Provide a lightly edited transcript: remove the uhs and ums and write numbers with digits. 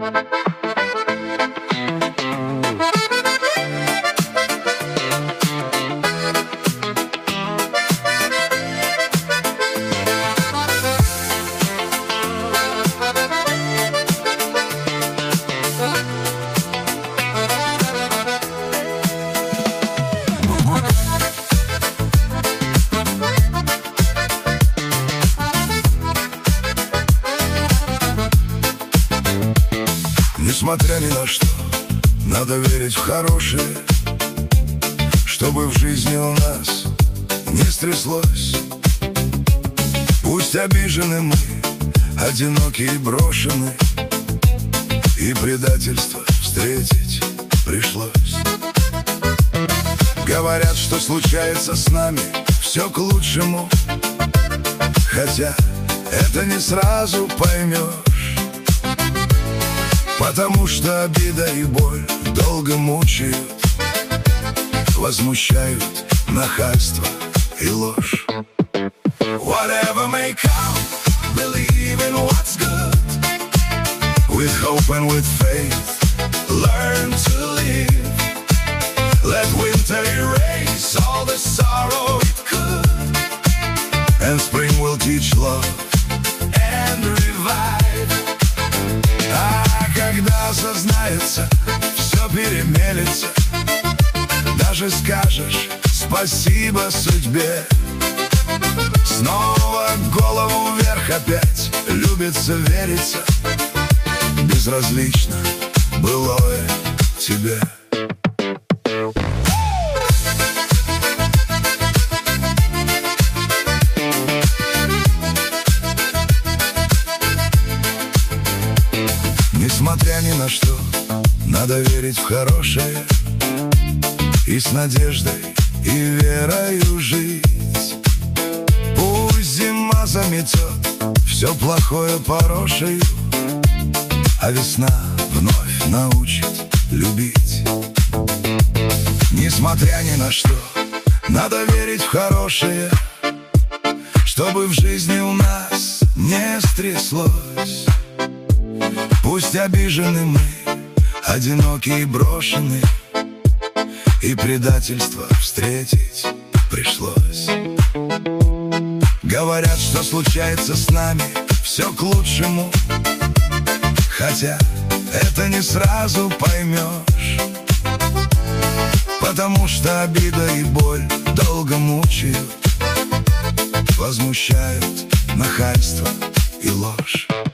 Несмотря ни на что, надо верить в хорошее, чтобы в жизни у нас не стряслось. Пусть обижены мы, одиноки и брошены, и предательство встретить пришлось. Говорят, что случается с нами все к лучшему, хотя это не сразу поймешь. Потому что обида и боль долго мучают, возмущают нахальство и ложь. Whatever may come, believe in what's good. With hope and with faith, learn to live. Let winter erase all the sorrow it could, and spring will teach love and revive. Когда осознается, все перемелется, даже скажешь спасибо судьбе. Снова голову вверх опять, любится, верится, безразлично былое тебе. Несмотря ни на что, надо верить в хорошее, и с надеждой и верою жить. Пусть зима заметет все плохое порошею, а весна вновь научит любить. Несмотря ни на что, надо верить в хорошее, чтобы в жизни у нас не стряслось. Пусть обижены мы, одиноки и брошены, и предательство встретить пришлось. Говорят, что случается с нами все к лучшему, хотя это не сразу поймешь. Потому что обида и боль долго мучают, возмущают нахальство и ложь.